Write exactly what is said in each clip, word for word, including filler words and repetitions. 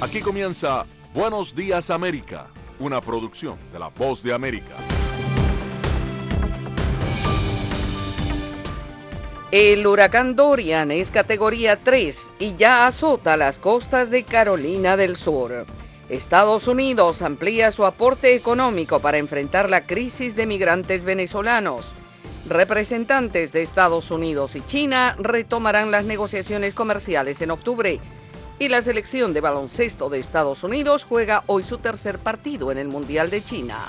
Aquí comienza Buenos Días América, una producción de La Voz de América. El huracán Dorian es categoría tres y ya azota las costas de Carolina del Sur. Estados Unidos amplía su aporte económico para enfrentar la crisis de migrantes venezolanos. Representantes de Estados Unidos y China retomarán las negociaciones comerciales en octubre. Y la selección de baloncesto de Estados Unidos juega hoy su tercer partido en el Mundial de China.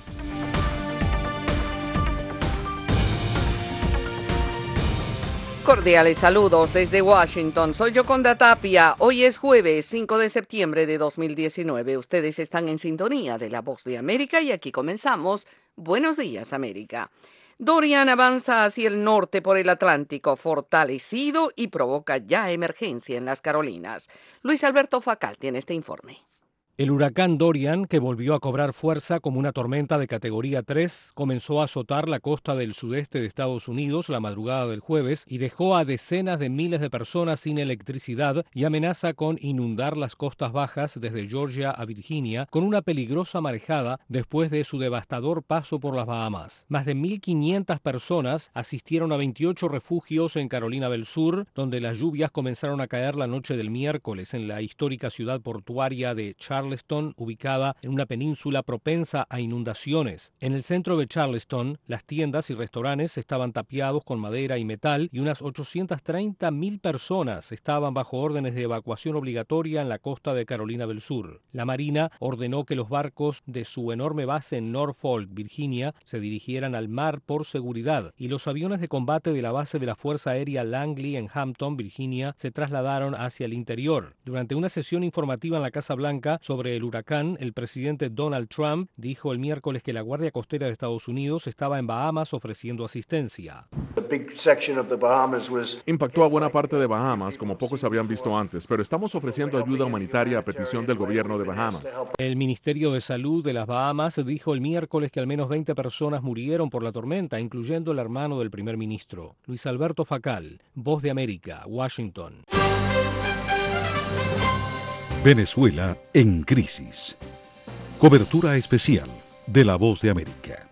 Cordiales saludos desde Washington. Soy Yoconda Tapia. Hoy es jueves cinco de septiembre de dos mil diecinueve. Ustedes están en sintonía de La Voz de América y aquí comenzamos Buenos Días América. Dorian avanza hacia el norte por el Atlántico, fortalecido y provoca ya emergencia en las Carolinas. Luis Alberto Facal tiene este informe. El huracán Dorian, que volvió a cobrar fuerza como una tormenta de categoría tres, comenzó a azotar la costa del sudeste de Estados Unidos la madrugada del jueves y dejó a decenas de miles de personas sin electricidad y amenaza con inundar las costas bajas desde Georgia a Virginia con una peligrosa marejada después de su devastador paso por las Bahamas. Más de mil quinientas personas asistieron a veintiocho refugios en Carolina del Sur, donde las lluvias comenzaron a caer la noche del miércoles en la histórica ciudad portuaria de Charleston, ubicada en una península propensa a inundaciones. En el centro de Charleston, las tiendas y restaurantes estaban tapiados con madera y metal y unas ochocientas treinta mil personas estaban bajo órdenes de evacuación obligatoria en la costa de Carolina del Sur. La Marina ordenó que los barcos de su enorme base en Norfolk, Virginia, se dirigieran al mar por seguridad y los aviones de combate de la base de la Fuerza Aérea Langley en Hampton, Virginia, se trasladaron hacia el interior. Durante una sesión informativa en la Casa Blanca sobre Sobre el huracán, el presidente Donald Trump dijo el miércoles que la Guardia Costera de Estados Unidos estaba en Bahamas ofreciendo asistencia. Impactó a buena parte de Bahamas, como pocos habían visto antes, pero estamos ofreciendo ayuda humanitaria a petición del gobierno de Bahamas. El Ministerio de Salud de las Bahamas dijo el miércoles que al menos veinte personas murieron por la tormenta, incluyendo el hermano del primer ministro. Luis Alberto Facal, Voz de América, Washington. Venezuela en crisis. Cobertura especial de La Voz de América.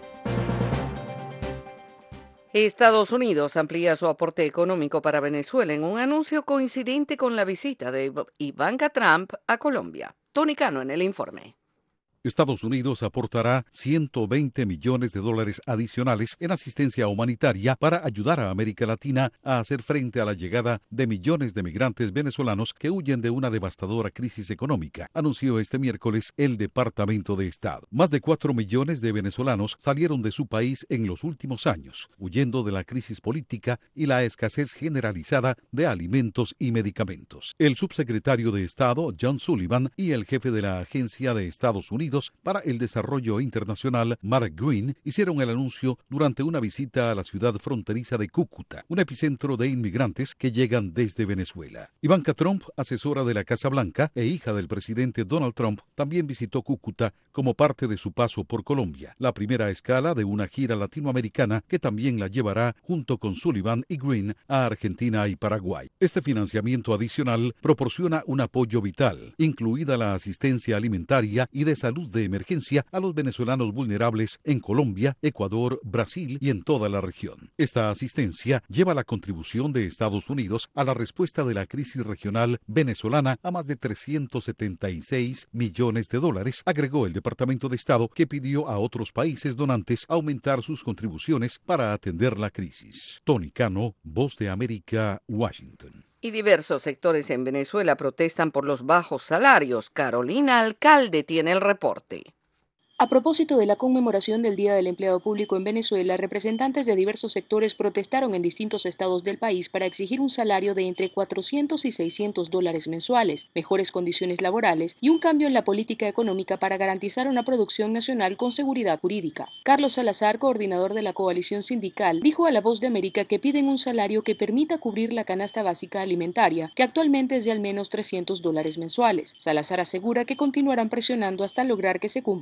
Estados Unidos amplía su aporte económico para Venezuela en un anuncio coincidente con la visita de Ivanka Trump a Colombia. Tony Cano en el informe. Estados Unidos aportará ciento veinte millones de dólares adicionales en asistencia humanitaria para ayudar a América Latina a hacer frente a la llegada de millones de migrantes venezolanos que huyen de una devastadora crisis económica, anunció este miércoles el Departamento de Estado. Más de cuatro millones de venezolanos salieron de su país en los últimos años, huyendo de la crisis política y la escasez generalizada de alimentos y medicamentos. El subsecretario de Estado, John Sullivan, y el jefe de la Agencia de Estados Unidos para el Desarrollo Internacional, Mark Green, hicieron el anuncio durante una visita a la ciudad fronteriza de Cúcuta, un epicentro de inmigrantes que llegan desde Venezuela. Ivanka Trump, asesora de la Casa Blanca e hija del presidente Donald Trump, también visitó Cúcuta como parte de su paso por Colombia, la primera escala de una gira latinoamericana que también la llevará junto con Sullivan y Green a Argentina y Paraguay. Este financiamiento adicional proporciona un apoyo vital, incluida la asistencia alimentaria y de salud de emergencia a los venezolanos vulnerables en Colombia, Ecuador, Brasil y en toda la región. Esta asistencia lleva la contribución de Estados Unidos a la respuesta de la crisis regional venezolana a más de trescientos setenta y seis millones de dólares, agregó el Departamento de Estado, que pidió a otros países donantes aumentar sus contribuciones para atender la crisis. Tony Cano, Voz de América, Washington. Y diversos sectores en Venezuela protestan por los bajos salarios. Carolina Alcalde tiene el reporte. A propósito de la conmemoración del Día del Empleado Público en Venezuela, representantes de diversos sectores protestaron en distintos estados del país para exigir un salario de entre cuatrocientos y seiscientos dólares mensuales, mejores condiciones laborales y un cambio en la política económica para garantizar una producción nacional con seguridad jurídica. Carlos Salazar, coordinador de la coalición sindical, dijo a La Voz de América que piden un salario que permita cubrir la canasta básica alimentaria, que actualmente es de al menos trescientos dólares mensuales. Salazar asegura que continuarán presionando hasta lograr que se cumplan sus exigencias.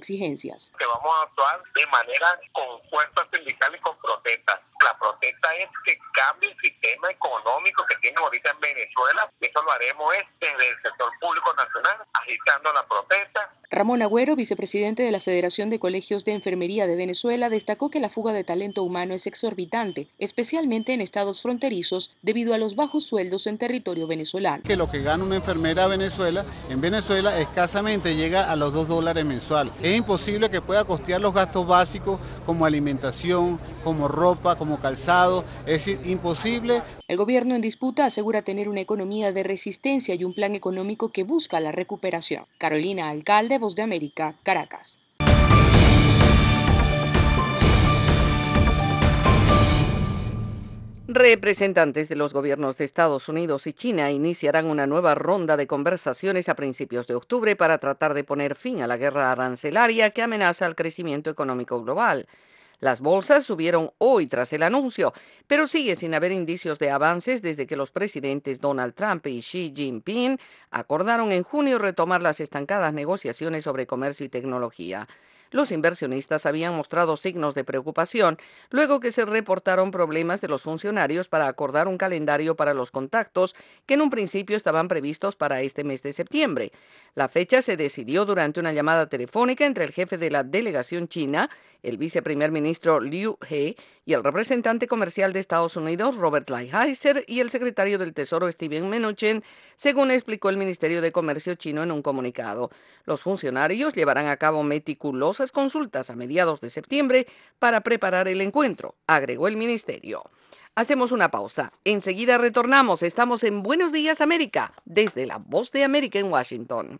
exigencias. Que vamos a actuar de manera con fuerza sindical y con protesta. La protesta es que cambie el sistema económico que tiene ahorita en Venezuela. Eso lo haremos es desde el sector público nacional, agitando la protesta. Ramón Agüero, vicepresidente de la Federación de Colegios de Enfermería de Venezuela, destacó que la fuga de talento humano es exorbitante, especialmente en estados fronterizos, debido a los bajos sueldos en territorio venezolano. Que lo que gana una enfermera en Venezuela, en Venezuela escasamente llega a los dos dólares mensual. Es imposible que pueda costear los gastos básicos como alimentación, como ropa, como calzado, es decir, imposible. El gobierno en disputa asegura tener una economía de resistencia y un plan económico que busca la recuperación. Carolina Alcalde, Voz de América, Caracas. Representantes de los gobiernos de Estados Unidos y China iniciarán una nueva ronda de conversaciones a principios de octubre para tratar de poner fin a la guerra arancelaria que amenaza el crecimiento económico global. Las bolsas subieron hoy tras el anuncio, pero sigue sin haber indicios de avances desde que los presidentes Donald Trump y Xi Jinping acordaron en junio retomar las estancadas negociaciones sobre comercio y tecnología. Los inversionistas habían mostrado signos de preocupación luego que se reportaron problemas de los funcionarios para acordar un calendario para los contactos que en un principio estaban previstos para este mes de septiembre. La fecha se decidió durante una llamada telefónica entre el jefe de la delegación china, el viceprimer ministro Liu He, y el representante comercial de Estados Unidos, Robert Lighthizer, y el secretario del Tesoro, Steven Mnuchin, según explicó el Ministerio de Comercio chino en un comunicado. Los funcionarios llevarán a cabo meticulosas consultas a mediados de septiembre para preparar el encuentro, agregó el ministerio. Hacemos una pausa. Enseguida retornamos. Estamos en Buenos Días América, desde la Voz de América en Washington.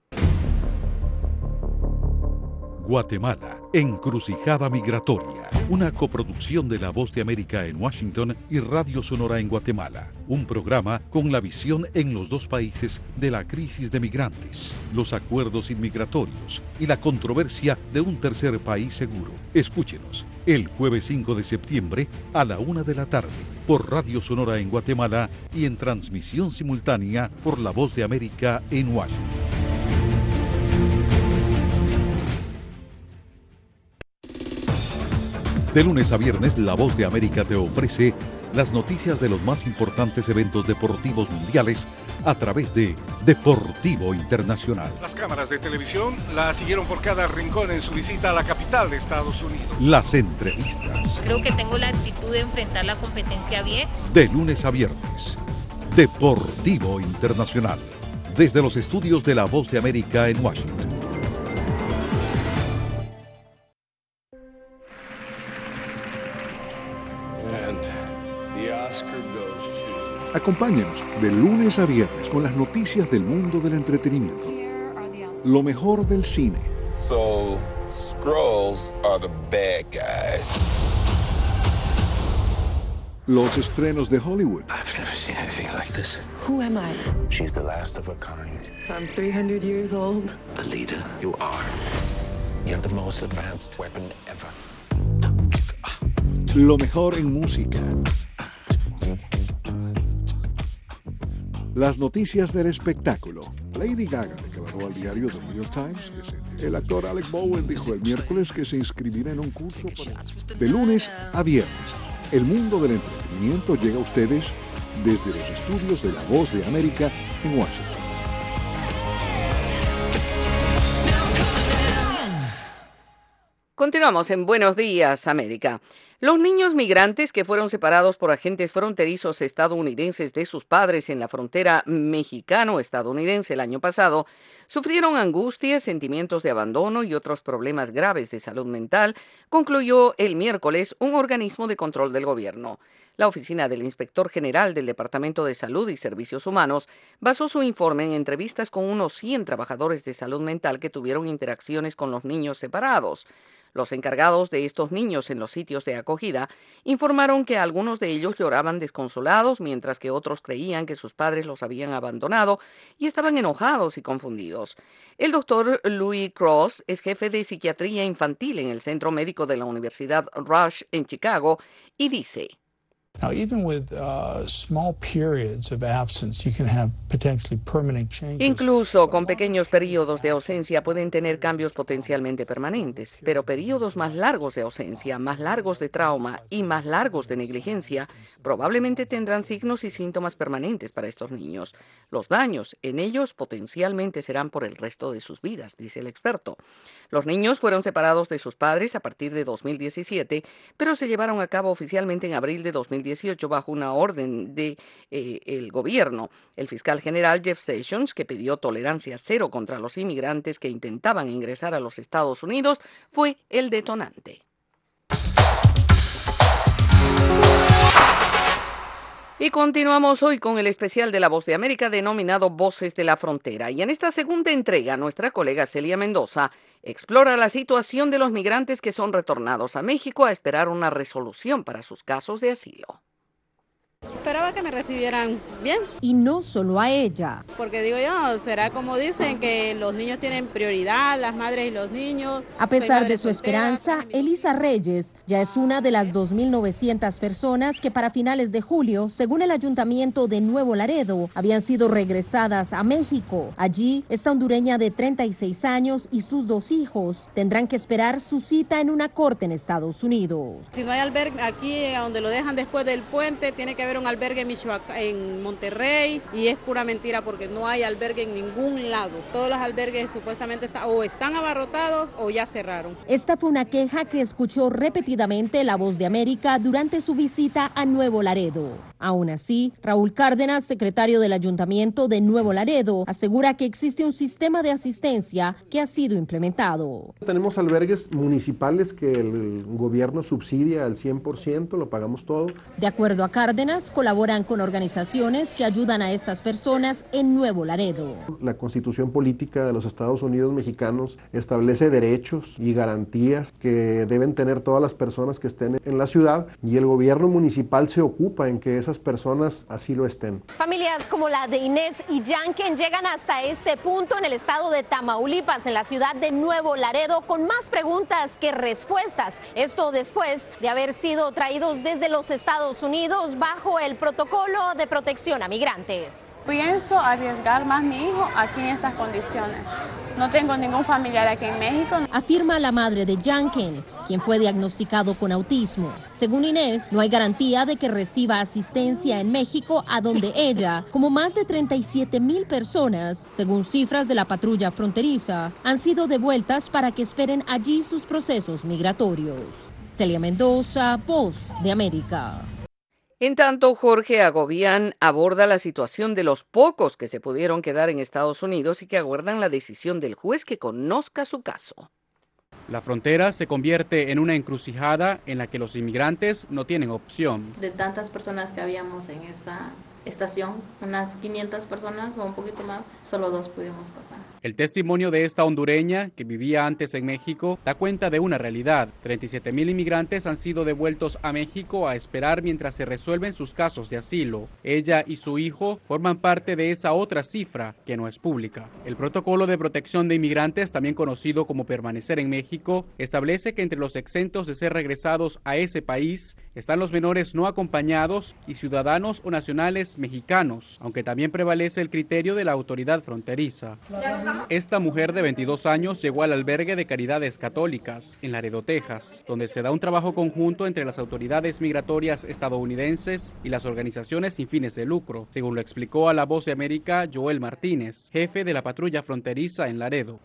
Guatemala, encrucijada migratoria. Una coproducción de La Voz de América en Washington y Radio Sonora en Guatemala. Un programa con la visión en los dos países de la crisis de migrantes, los acuerdos inmigratorios y la controversia de un tercer país seguro. Escúchenos el jueves cinco de septiembre a la una de la tarde por Radio Sonora en Guatemala y en transmisión simultánea por La Voz de América en Washington. De lunes a viernes, La Voz de América te ofrece las noticias de los más importantes eventos deportivos mundiales a través de Deportivo Internacional. Las cámaras de televisión la siguieron por cada rincón en su visita a la capital de Estados Unidos. Las entrevistas. Creo que tengo la actitud de enfrentar la competencia bien. De lunes a viernes, Deportivo Internacional. Desde los estudios de La Voz de América en Washington. Acompáñenos de lunes a viernes con las noticias del mundo del entretenimiento. Lo mejor del cine. So, Skrulls are the bad guys. Los estrenos de Hollywood. I've never seen anything like this. Who am I? She's the last of her kind. So I'm three hundred years old. The leader you are. You have the most advanced weapon ever. Lo mejor en música. Las noticias del espectáculo. Lady Gaga declaró al diario The New York Times que se... el actor Alec Bowen dijo el miércoles que se inscribirá en un curso para... De lunes a viernes, el mundo del entretenimiento llega a ustedes desde los estudios de La Voz de América en Washington. Continuamos en Buenos Días, América. Los niños migrantes que fueron separados por agentes fronterizos estadounidenses de sus padres en la frontera mexicano-estadounidense el año pasado sufrieron angustias, sentimientos de abandono y otros problemas graves de salud mental, concluyó el miércoles un organismo de control del gobierno. La oficina del Inspector General del Departamento de Salud y Servicios Humanos basó su informe en entrevistas con unos cien trabajadores de salud mental que tuvieron interacciones con los niños separados. Los encargados de estos niños en los sitios de acogida informaron que algunos de ellos lloraban desconsolados, mientras que otros creían que sus padres los habían abandonado y estaban enojados y confundidos. El doctor Louis Cross es jefe de psiquiatría infantil en el Centro Médico de la Universidad Rush en Chicago y dice: Now, even with uh, small periods of absence, you can have potentially permanent changes. Incluso con pequeños periodos de ausencia pueden tener cambios potencialmente permanentes, pero periodos más largos de ausencia, más largos de trauma y más largos de negligencia probablemente tendrán signos y síntomas permanentes para estos niños. Los daños en ellos potencialmente serán por el resto de sus vidas, dice el experto. Los niños fueron separados de sus padres a partir de dos mil diecisiete, pero se llevaron a cabo oficialmente en abril de dos mil dieciocho bajo una orden del de, eh, gobierno. El fiscal general Jeff Sessions, que pidió tolerancia cero contra los inmigrantes que intentaban ingresar a los Estados Unidos, fue el detonante. Y continuamos hoy con el especial de La Voz de América denominado Voces de la Frontera. Y en esta segunda entrega, nuestra colega Celia Mendoza explora la situación de los migrantes que son retornados a México a esperar una resolución para sus casos de asilo. Esperaba que me recibieran bien. Y no solo a ella. Porque digo yo, será como dicen que los niños tienen prioridad, las madres y los niños. A pesar de su esperanza, Elisa Reyes ya es una de las dos mil novecientas personas que para finales de julio, según el Ayuntamiento de Nuevo Laredo, habían sido regresadas a México. Allí, esta hondureña de treinta y seis años y sus dos hijos tendrán que esperar su cita en una corte en Estados Unidos. Si no hay albergue aquí, donde lo dejan después del puente, tiene que haber un albergue en Michoacán, en Monterrey, y es pura mentira porque no hay albergue en ningún lado. Todos los albergues supuestamente está, o están abarrotados o ya cerraron. Esta fue una queja que escuchó repetidamente La Voz de América durante su visita a Nuevo Laredo. Aún así, Raúl Cárdenas, secretario del Ayuntamiento de Nuevo Laredo, asegura que existe un sistema de asistencia que ha sido implementado. Tenemos albergues municipales que el gobierno subsidia al cien por ciento, lo pagamos todo. De acuerdo a Cárdenas, colaboran con organizaciones que ayudan a estas personas en Nuevo Laredo. La Constitución Política de los Estados Unidos Mexicanos establece derechos y garantías que deben tener todas las personas que estén en la ciudad, y el gobierno municipal se ocupa en que esas personas así lo estén. Familias como la de Inés y Yanken llegan hasta este punto en el estado de Tamaulipas, en la ciudad de Nuevo Laredo, con más preguntas que respuestas. Esto después de haber sido traídos desde los Estados Unidos bajo el protocolo de protección a migrantes. Pienso arriesgar más a mi hijo aquí en estas condiciones. No tengo ningún familiar aquí en México. Afirma la madre de Yanken, quien fue diagnosticado con autismo. Según Inés, no hay garantía de que reciba asistencia en México, a donde ella, como más de treinta y siete mil personas, según cifras de la patrulla fronteriza, han sido devueltas para que esperen allí sus procesos migratorios. Celia Mendoza, Voz de América. En tanto, Jorge Agobián aborda la situación de los pocos que se pudieron quedar en Estados Unidos y que aguardan la decisión del juez que conozca su caso. La frontera se convierte en una encrucijada en la que los inmigrantes no tienen opción. De tantas personas que habíamos en esa estación, unas quinientas personas o un poquito más, solo dos pudimos pasar. El testimonio de esta hondureña, que vivía antes en México, da cuenta de una realidad. treinta y siete mil inmigrantes han sido devueltos a México a esperar mientras se resuelven sus casos de asilo. Ella y su hijo forman parte de esa otra cifra que no es pública. El protocolo de protección de inmigrantes, también conocido como permanecer en México, establece que entre los exentos de ser regresados a ese país están los menores no acompañados y ciudadanos o nacionales mexicanos, aunque también prevalece el criterio de la autoridad fronteriza. Esta mujer de veintidós años llegó al albergue de Caridades Católicas en Laredo, Texas, donde se da un trabajo conjunto entre las autoridades migratorias estadounidenses y las organizaciones sin fines de lucro, según lo explicó a La Voz de América Joel Martínez, jefe de la patrulla fronteriza en Laredo.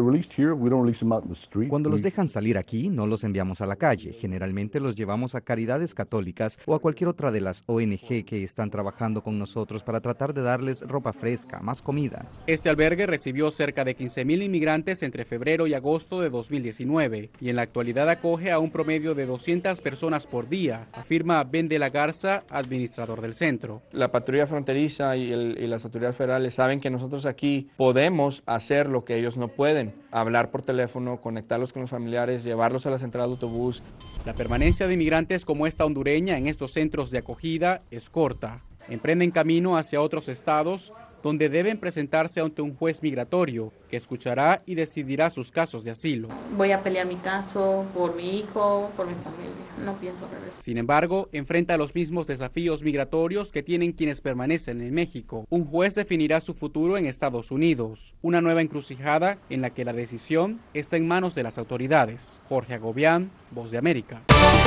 Cuando los dejan salir aquí, no los enviamos a la calle. Generalmente los llevamos a Caridades Católicas o a cualquier otra de las O N G que están trabajando con nosotros para tratar de darles ropa fresca, más comida. Este albergue recibió cerca de quince mil inmigrantes entre febrero y agosto de dos mil diecinueve y en la actualidad acoge a un promedio de doscientas personas por día, afirma Ben de la Garza, administrador del centro. La patrulla fronteriza y, el, y las autoridades federales saben que nosotros aquí podemos hacer lo que ellos no pueden, hablar por teléfono, conectarlos con los familiares, llevarlos a la central de autobús. La permanencia de inmigrantes como esta hondureña en estos centros de acogida es corta. Emprenden camino hacia otros estados donde deben presentarse ante un juez migratorio que escuchará y decidirá sus casos de asilo. Voy a pelear mi caso por mi hijo, por mi familia. No pienso regresar. Sin embargo, enfrenta los mismos desafíos migratorios que tienen quienes permanecen en México. Un juez definirá su futuro en Estados Unidos. Una nueva encrucijada en la que la decisión está en manos de las autoridades. Jorge Agobián, Voz de América.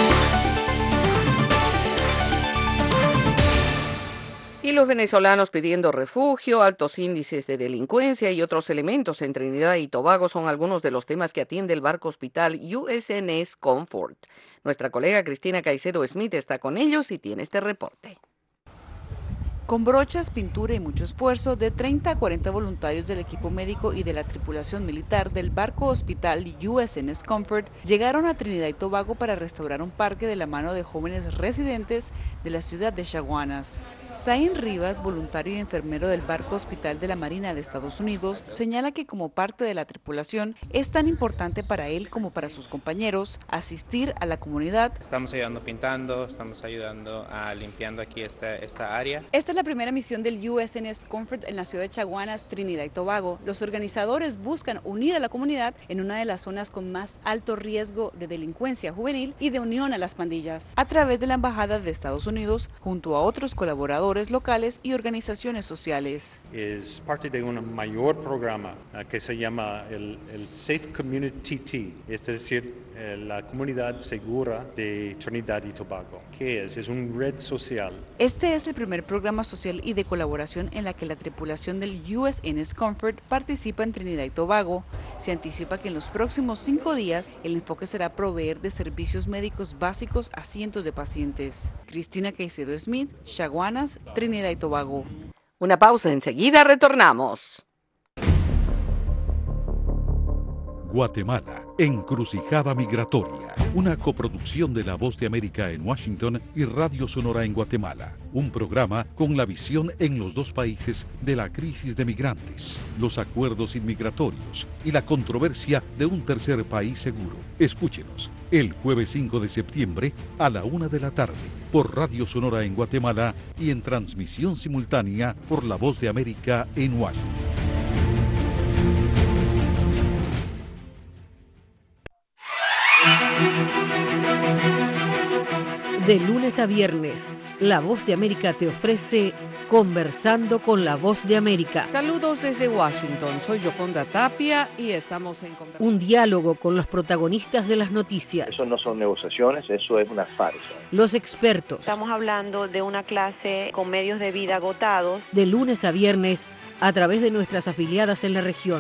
Y los venezolanos pidiendo refugio, altos índices de delincuencia y otros elementos en Trinidad y Tobago son algunos de los temas que atiende el barco hospital U S N S Comfort. Nuestra colega Cristina Caicedo Smith está con ellos y tiene este reporte. Con brochas, pintura y mucho esfuerzo, de treinta a cuarenta voluntarios del equipo médico y de la tripulación militar del barco hospital U S N S Comfort llegaron a Trinidad y Tobago para restaurar un parque de la mano de jóvenes residentes de la ciudad de Chaguanas. Zain Rivas, voluntario y enfermero del barco hospital de la Marina de Estados Unidos, señala que como parte de la tripulación es tan importante para él como para sus compañeros asistir a la comunidad. Estamos ayudando pintando, estamos ayudando a limpiando aquí esta, esta área. Esta es la primera misión del U S N S Comfort en la ciudad de Chaguanas, Trinidad y Tobago. Los organizadores buscan unir a la comunidad en una de las zonas con más alto riesgo de delincuencia juvenil y de unión a las pandillas, a través de la Embajada de Estados Unidos, junto a otros colaboradores locales y organizaciones sociales. Es parte de un mayor programa uh, que se llama el, el Safe Community T, es decir, eh, la comunidad segura de Trinidad y Tobago. ¿Qué es? Es una red social. Este es el primer programa social y de colaboración en la que la tripulación del U S N S Comfort participa en Trinidad y Tobago. Se anticipa que en los próximos cinco días el enfoque será proveer de servicios médicos básicos a cientos de pacientes. Cristina Caicedo Smith, Chaguanas, Trinidad y Tobago. Una pausa, enseguida retornamos. Guatemala, encrucijada migratoria. Una coproducción de La Voz de América en Washington y Radio Sonora en Guatemala. Un programa con la visión en los dos países de la crisis de migrantes, los acuerdos inmigratorios y la controversia de un tercer país seguro. Escúchenos el jueves cinco de septiembre a la una de la tarde por Radio Sonora en Guatemala y en transmisión simultánea por La Voz de América en Washington. De lunes a viernes, La Voz de América te ofrece Conversando con La Voz de América. Saludos desde Washington, soy Yoconda Tapia y estamos en conversación. Un diálogo con los protagonistas de las noticias. Eso no son negociaciones, eso es una farsa. Los expertos. Estamos hablando de una clase con medios de vida agotados. De lunes a viernes, a través de nuestras afiliadas en la región.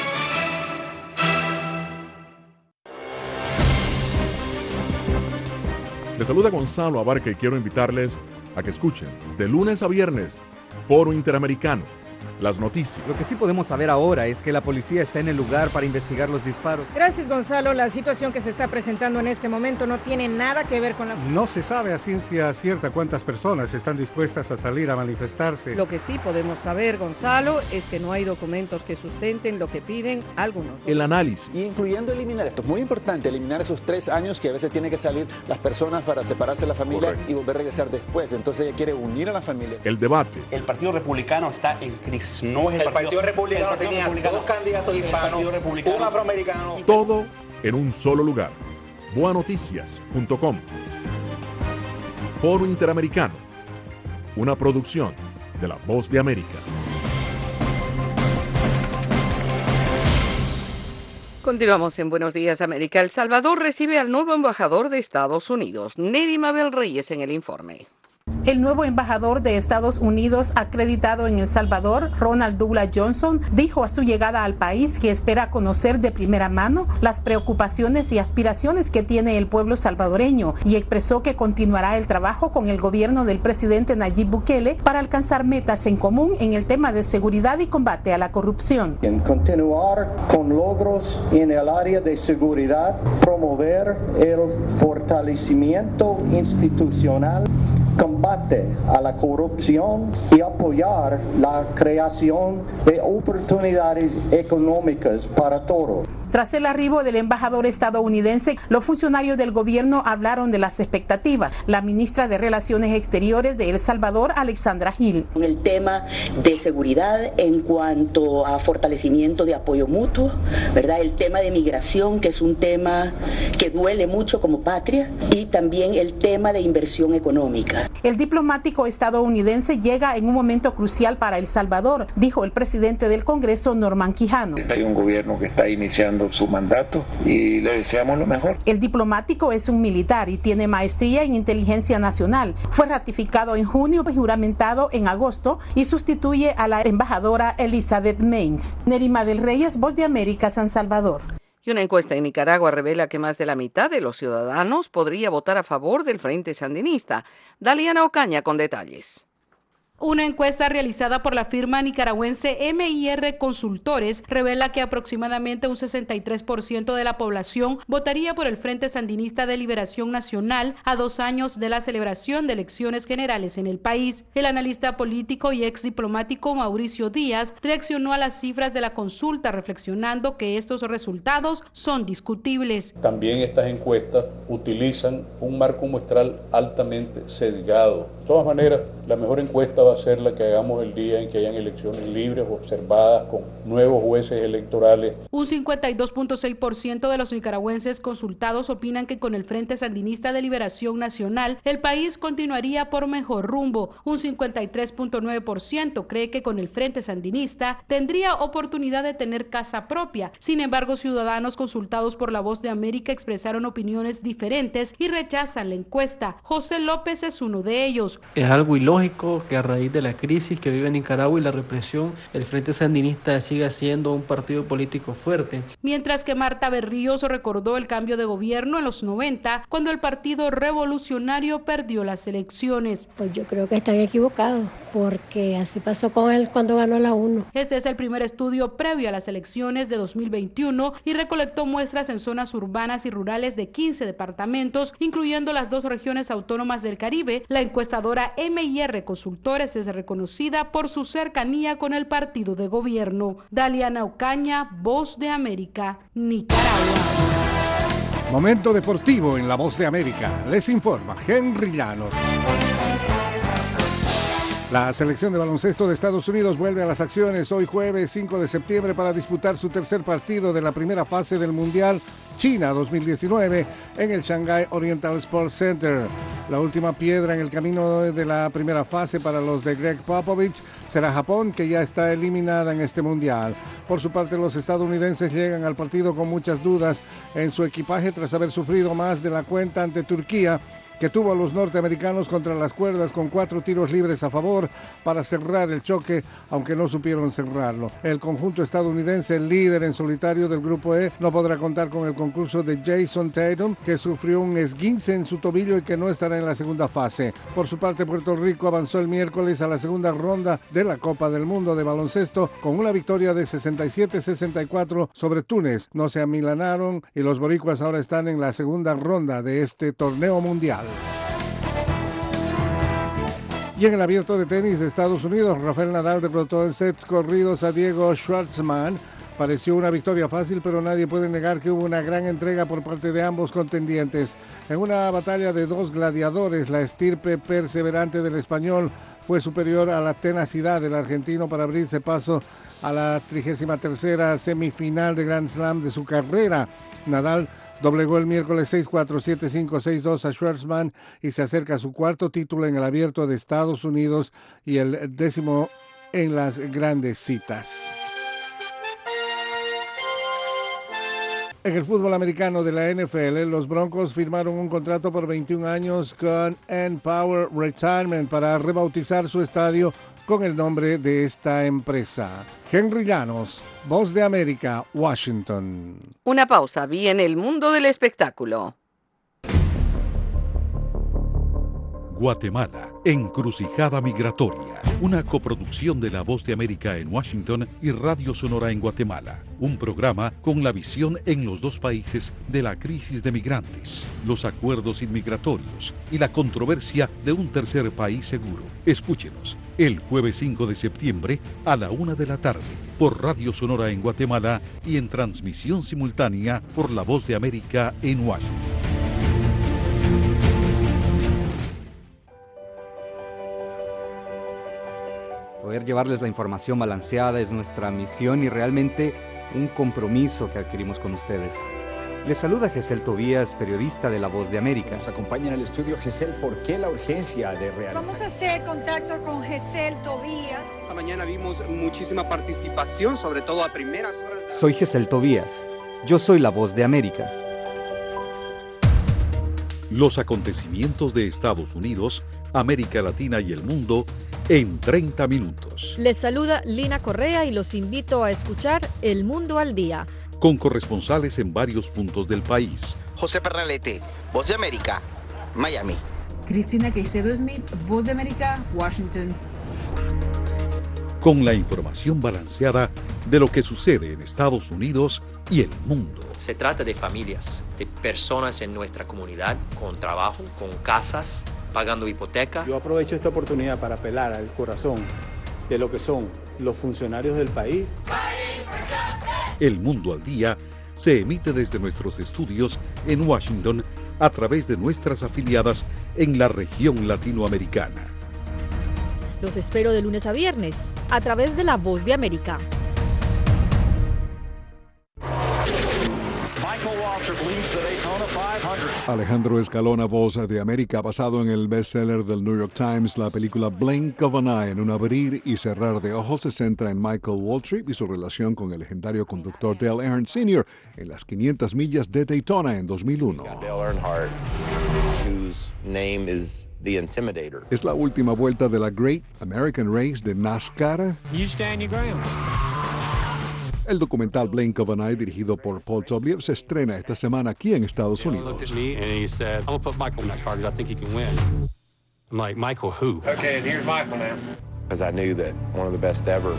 Les saluda Gonzalo Abarca y quiero invitarles a que escuchen de lunes a viernes Foro Interamericano, las noticias. Lo que sí podemos saber ahora es que la policía está en el lugar para investigar los disparos. Gracias, Gonzalo. La situación que se está presentando en este momento no tiene nada que ver con la... No se sabe a ciencia cierta cuántas personas están dispuestas a salir a manifestarse. Lo que sí podemos saber, Gonzalo, es que no hay documentos que sustenten lo que piden algunos. El análisis. Incluyendo eliminar, esto es muy importante, eliminar esos tres años que a veces tienen que salir las personas para separarse de la familia. Correcto. Y volver a regresar después. Entonces ella quiere unir a la familia. El debate. El Partido Republicano está en crisis. No es el, el Partido, partido Republicano. El partido tenía republicano, dos candidatos hispanos, un afroamericano. Todo en un solo lugar. boa noticias punto com. Foro Interamericano. Una producción de La Voz de América. Continuamos en Buenos Días América. El Salvador recibe al nuevo embajador de Estados Unidos. Neri Mabel Reyes en el informe. El nuevo embajador de Estados Unidos acreditado en El Salvador, Ronald Douglas Johnson, dijo a su llegada al país que espera conocer de primera mano las preocupaciones y aspiraciones que tiene el pueblo salvadoreño y expresó que continuará el trabajo con el gobierno del presidente Nayib Bukele para alcanzar metas en común en el tema de seguridad y combate a la corrupción. En continuar con logros en el área de seguridad, promover el fortalecimiento institucional, combate a la corrupción y apoyar la creación de oportunidades económicas para todos. Tras el arribo del embajador estadounidense, los funcionarios del gobierno hablaron de las expectativas. La ministra de Relaciones Exteriores de El Salvador, Alexandra Gil. El tema de seguridad en cuanto a fortalecimiento de apoyo mutuo, ¿verdad? El tema de migración, que es un tema que duele mucho como patria, y también el tema de inversión económica. El diplomático estadounidense llega en un momento crucial para El Salvador, dijo el presidente del Congreso, Norman Quijano. Hay un gobierno que está iniciando su mandato y le deseamos lo mejor. El diplomático es un militar y tiene maestría en inteligencia nacional. Fue ratificado en junio y juramentado en agosto y sustituye a la embajadora Elizabeth Mains. Nerima del Reyes, Voz de América, San Salvador. Y una encuesta en Nicaragua revela que más de la mitad de los ciudadanos podría votar a favor del Frente Sandinista. Daliana Ocaña con detalles. Una encuesta realizada por la firma nicaragüense M I R Consultores revela que aproximadamente un sesenta y tres por ciento de la población votaría por el Frente Sandinista de Liberación Nacional a dos años de la celebración de elecciones generales en el país. El analista político y ex diplomático Mauricio Díaz reaccionó a las cifras de la consulta, reflexionando que estos resultados son discutibles. También estas encuestas utilizan un marco muestral altamente sesgado. De todas maneras, la mejor encuesta va a ser la que hagamos el día en que hayan elecciones libres, observadas, con nuevos jueces electorales. Un cincuenta y dos punto seis por ciento de los nicaragüenses consultados opinan que con el Frente Sandinista de Liberación Nacional el país continuaría por mejor rumbo. Un cincuenta y tres punto nueve por ciento cree que con el Frente Sandinista tendría oportunidad de tener casa propia. Sin embargo, ciudadanos consultados por La Voz de América expresaron opiniones diferentes y rechazan la encuesta. José López es uno de ellos. Es algo ilógico que a raíz de la crisis que vive Nicaragua y la represión, el Frente Sandinista siga siendo un partido político fuerte. Mientras que Marta Berríos recordó el cambio de gobierno en los noventa, cuando el Partido Revolucionario perdió las elecciones. Pues yo creo que están equivocados, porque así pasó con él cuando ganó la UNO. Este es el primer estudio previo a las elecciones de dos mil veintiuno y recolectó muestras en zonas urbanas y rurales de quince departamentos, incluyendo las dos regiones autónomas del Caribe. La encuestadora M I R Consultores es reconocida por su cercanía con el partido de gobierno. Daliana Ocaña, Voz de América, Nicaragua. Momento deportivo en La Voz de América. Les informa Henry Llanos. La selección de baloncesto de Estados Unidos vuelve a las acciones hoy jueves cinco de septiembre para disputar su tercer partido de la primera fase del Mundial China dos mil diecinueve en el Shanghai Oriental Sports Center. La última piedra en el camino de la primera fase para los de Greg Popovich será Japón, que ya está eliminada en este Mundial. Por su parte, los estadounidenses llegan al partido con muchas dudas en su equipaje tras haber sufrido más de la cuenta ante Turquía, que tuvo a los norteamericanos contra las cuerdas con cuatro tiros libres a favor para cerrar el choque, aunque no supieron cerrarlo. El conjunto estadounidense, el líder en solitario del Grupo E, no podrá contar con el concurso de Jason Tatum, que sufrió un esguince en su tobillo y que no estará en la segunda fase. Por su parte, Puerto Rico avanzó el miércoles a la segunda ronda de la Copa del Mundo de baloncesto con una victoria de sesenta y siete a sesenta y cuatro sobre Túnez. No se amilanaron y los boricuas ahora están en la segunda ronda de este torneo mundial. Y en el abierto de tenis de Estados Unidos, Rafael Nadal derrotó en sets corridos a Diego Schwartzman. Pareció una victoria fácil, pero nadie puede negar que hubo una gran entrega por parte de ambos contendientes. En una batalla de dos gladiadores, la estirpe perseverante del español fue superior a la tenacidad del argentino para abrirse paso a la trigésima tercera semifinal de Grand Slam de su carrera. Nadal doblegó el miércoles seis cuatro, siete cinco, seis dos a Schwartzman y se acerca a su cuarto título en el abierto de Estados Unidos y el décimo en las grandes citas. En el fútbol americano de la N F L, los Broncos firmaron un contrato por veintiún años con Empower Retirement para rebautizar su estadio con el nombre de esta empresa. Henry Llanos, Voz de América, Washington. Una pausa, viene el mundo del espectáculo. Guatemala Encrucijada Migratoria, una coproducción de La Voz de América en Washington y Radio Sonora en Guatemala. Un programa con la visión en los dos países de la crisis de migrantes, los acuerdos inmigratorios y la controversia de un tercer país seguro. Escúchenos el jueves cinco de septiembre a la una de la tarde por Radio Sonora en Guatemala y en transmisión simultánea por La Voz de América en Washington. Poder llevarles la información balanceada es nuestra misión y realmente un compromiso que adquirimos con ustedes. Les saluda Gesel Tobías, periodista de La Voz de América. Nos acompaña en el estudio Gesel. ¿Por qué la urgencia de realizar? Vamos a hacer contacto con Gesel Tobías. Esta mañana vimos muchísima participación, sobre todo a primeras horas. De... Soy Gesel Tobías. Yo soy La Voz de América. Los acontecimientos de Estados Unidos, América Latina y el mundo en treinta minutos. Les saluda Lina Correa y los invito a escuchar El Mundo al Día. Con corresponsales en varios puntos del país. José Pernalete, Voz de América, Miami. Cristina Caicedo Smith, Voz de América, Washington. Con la información balanceada de lo que sucede en Estados Unidos y el mundo. Se trata de familias, de personas en nuestra comunidad, con trabajo, con casas, pagando hipoteca. Yo aprovecho esta oportunidad para apelar al corazón de lo que son los funcionarios del país. El Mundo al Día se emite desde nuestros estudios en Washington a través de nuestras afiliadas en la región latinoamericana. Los espero de lunes a viernes a través de La Voz de América. Alejandro Escalona, Voz de América, basado en el bestseller del New York Times, la película Blink of an Eye, en un abrir y cerrar de ojos, se centra en Michael Waltrip y su relación con el legendario conductor Dale Earnhardt senior en las quinientas millas de Daytona en dos mil uno. Dale Earnhardt, whose name is the Intimidator. Es la última vuelta de la Great American Race de NASCAR. You stand your ground. El documental Blink of an Eye, dirigido por Paul Tobliev, se estrena esta semana aquí en Estados Unidos. Because I knew that one of the best ever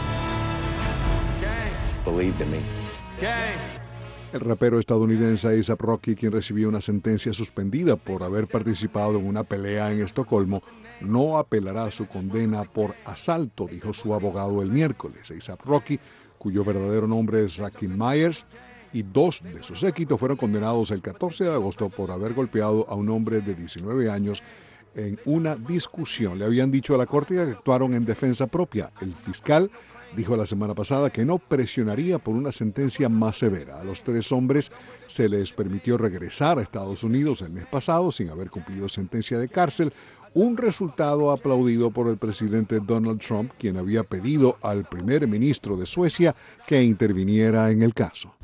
believed in me. El rapero estadounidense A$ap Rocky, quien recibió una sentencia suspendida por haber participado en una pelea en Estocolmo, no apelará a su condena por asalto, dijo su abogado el miércoles. A$ap Rocky, cuyo verdadero nombre es Rakim Myers, y dos de sus séquitos fueron condenados el catorce de agosto por haber golpeado a un hombre de diecinueve años en una discusión. Le habían dicho a la corte que actuaron en defensa propia. El fiscal dijo la semana pasada que no presionaría por una sentencia más severa. A los tres hombres se les permitió regresar a Estados Unidos el mes pasado sin haber cumplido sentencia de cárcel, un resultado aplaudido por el presidente Donald Trump, quien había pedido al primer ministro de Suecia que interviniera en el caso.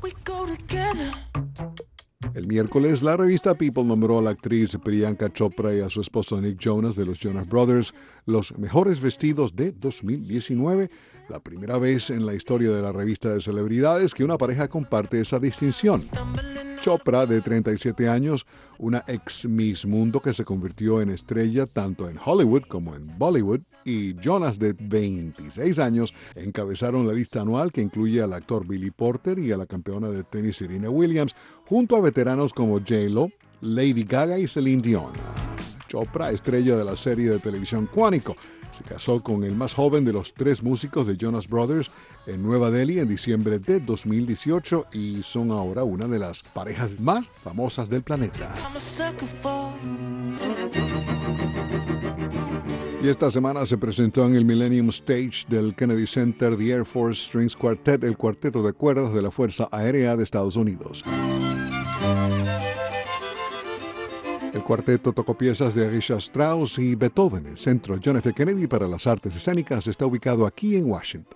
El miércoles, la revista People nombró a la actriz Priyanka Chopra y a su esposo Nick Jonas de los Jonas Brothers los mejores vestidos de dos mil diecinueve, la primera vez en la historia de la revista de celebridades que una pareja comparte esa distinción. Chopra, de treinta y siete años, una ex Miss Mundo que se convirtió en estrella tanto en Hollywood como en Bollywood, y Jonas, de veintiséis años, encabezaron la lista anual que incluye al actor Billy Porter y a la campeona de tenis Serena Williams, junto a veteranos como J-Lo, Lady Gaga y Celine Dion. Chopra, estrella de la serie de televisión Quantico, se casó con el más joven de los tres músicos de Jonas Brothers en Nueva Delhi en diciembre de dos mil dieciocho y son ahora una de las parejas más famosas del planeta. Y esta semana se presentó en el Millennium Stage del Kennedy Center The Air Force Strings Quartet, el cuarteto de cuerdas de la Fuerza Aérea de Estados Unidos. El cuarteto tocó piezas de Richard Strauss y Beethoven. El Centro John F. Kennedy para las Artes Escénicas está ubicado aquí en Washington.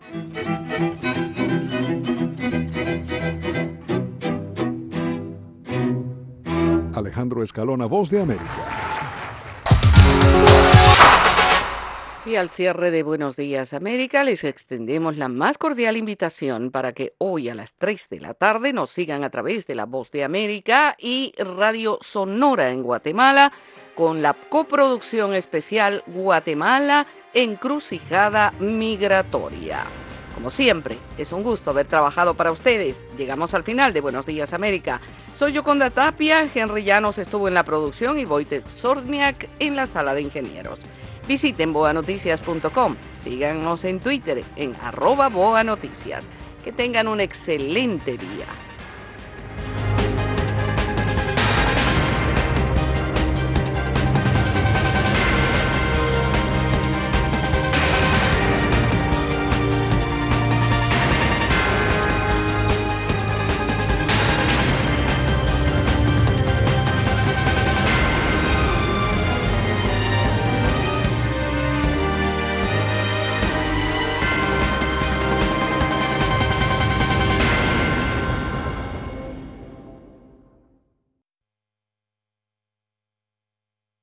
Alejandro Escalona, Voz de América. Y al cierre de Buenos Días América les extendemos la más cordial invitación para que hoy a las tres de la tarde nos sigan a través de La Voz de América y Radio Sonora en Guatemala con la coproducción especial Guatemala Encrucijada Migratoria. Como siempre, es un gusto haber trabajado para ustedes. Llegamos al final de Buenos Días América. Soy Yoconda Tapia, Henry Llanos estuvo en la producción y Wojtek Zorniak en la sala de ingenieros. Visiten boa noticias punto com, síganos en Twitter en arroba boanoticias. Que tengan un excelente día.